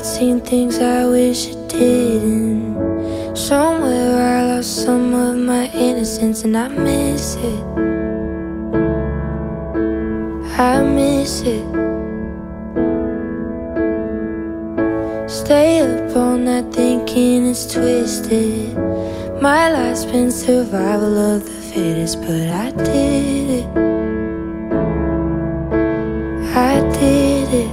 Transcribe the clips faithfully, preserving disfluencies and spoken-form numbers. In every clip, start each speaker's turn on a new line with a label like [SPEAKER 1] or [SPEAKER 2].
[SPEAKER 1] I'd seen things I wish I didn't. Somewhere I lost some of my innocence, and I miss it. I miss it. Stay up all night thinking it's twisted. My life's been survival of the fittest, but I did it. I did it.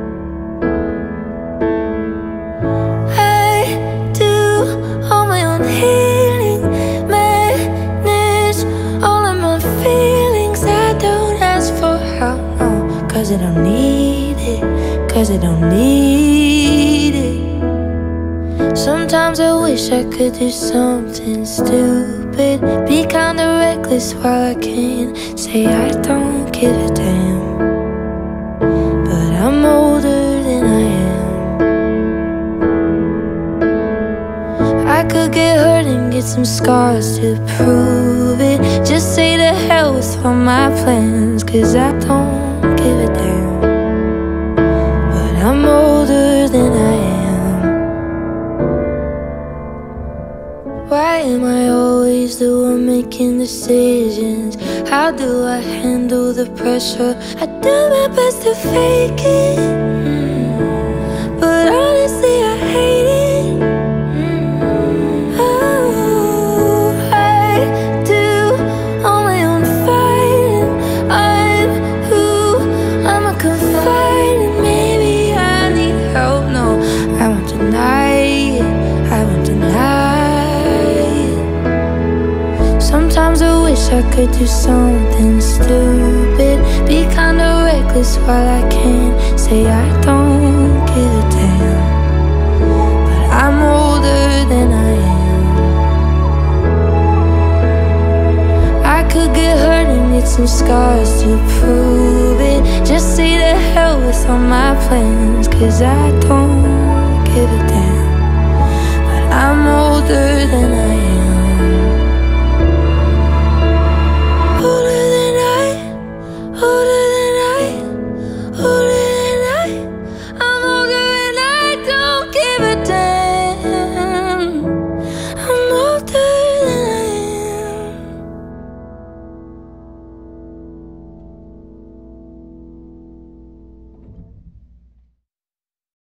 [SPEAKER 1] I do all my own healing, manage all of my feelings. I don't ask for help, no, cause I don't need it, cause I don't need it. Sometimes I wish I could do something stupid, be kinda reckless while I can say I don't give a damn. But I'm older than I am. I could get hurt and get some scars to prove it. Just say to hell with all my plans, cause I don't give a damn. But I'm older than I am. Why am I always the one making decisions? How do I handle the pressure? I do my best to fake it, mm. but honestly I hate it. mm. Oh, I do all my own fighting. I'm who I'm a confiding. Maybe I need help. No, I won't deny it. I won't deny. Sometimes I wish I could do something stupid, be kinda reckless while I can say I don't give a damn. But I'm older than I am. I could get hurt and get some scars to prove it. Just say to hell with all my plans, cause I don't give a damn. But I'm older than I am.